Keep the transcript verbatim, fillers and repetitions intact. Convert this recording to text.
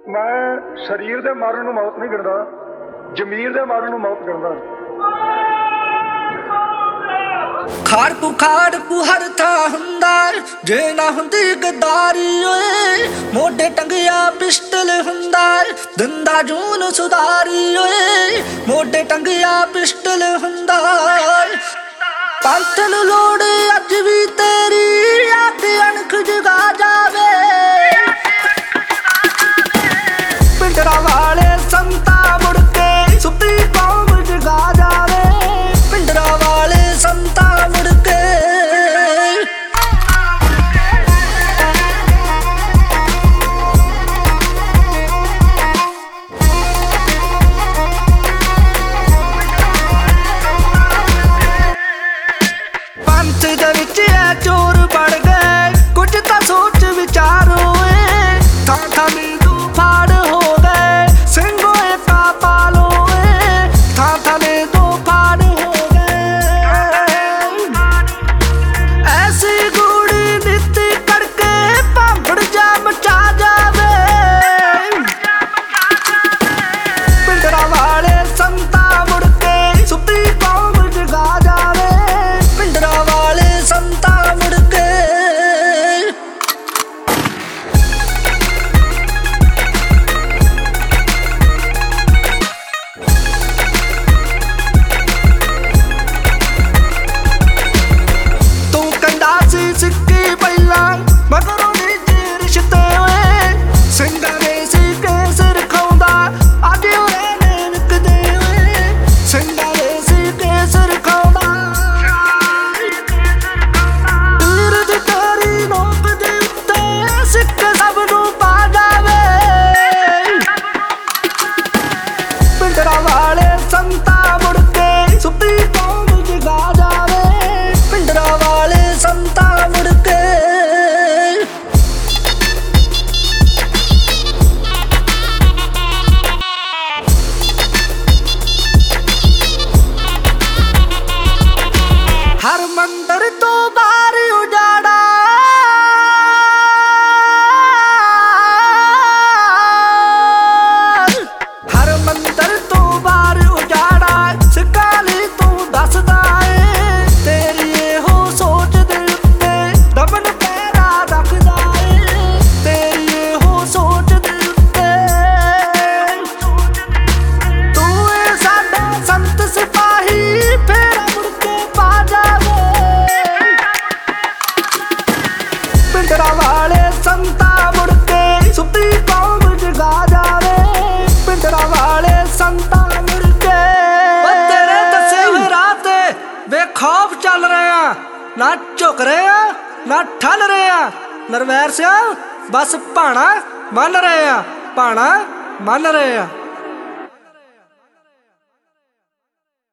मैं शरीर दे मारन नूं मौत नहीं गिणदा, जमीर दे मारन नूं मौत गिणदा। खाड़कू खाड़कू हर था हुंदा जे ना हुंदी गद्दारी ओए, मोढे टंगिया पिस्टल हुंदा दिंदा जून सुधारी ओए, मोढे टंगिया पिस्टल हुंदा। पंथ नूं लोड़ अज भी तेरी आके अणख जगा जावे, पिंडरा वाले संता मुड़ के सुती कौम जगा जावे, पिंडरा वाले संता मुड़ के। पंथ दे विच ऐ चोर बड़ गए, कुछ तां सोच विचारो थां थां नींदू फाड़ हो गए, सिंगो का पालो थां थां नींदू फाड़ हो गए। ऐसी गूड़ी नीति करके भांबड़ जा मचा जावे, पिंडरा वाले संता मुड़ के सुती कौम जगा जावे, पिंडरा वाले संता मुड़ के। सिक्की पहला मगरों नीचे रिश्ते हुए, सिंगा ने सी केसर खाउंदा अज उन्हें विकदे हुए, सिंगा ने सी केसर खाउंदा। तीर दी तेरी नोक दे उत्ते सिक्क सब नूं पा जावे, पिंडरा वाले संता मुड़ के सुती कौम जगा जावे, पिंडरा वाले संता मुड़ के। हर मंदिर तो बाहर उजाड़ा, हर मंदिर तो बाहर उजाड़ा, सिकाली तू दसदा है तेरी हो सोच दे उत्ते दमन पैरा रखदा है, तेरी हो सोच दे उत्ते। तू है साडा संत सिपाही फेरा मुड़ के पा जावे, पिंडरा वाले संता मुड़ के सुती कौम जगा जावे, पिंडरा वाले संता मुड़ के। तेरे दसे हुए राह ते बेखौफ चल रहे हैं, ना झुक रहे हैं ना ठल रहे हैं, नरवैर सिया बस भाना मन रहे हैं, भाना मन रहे हैं।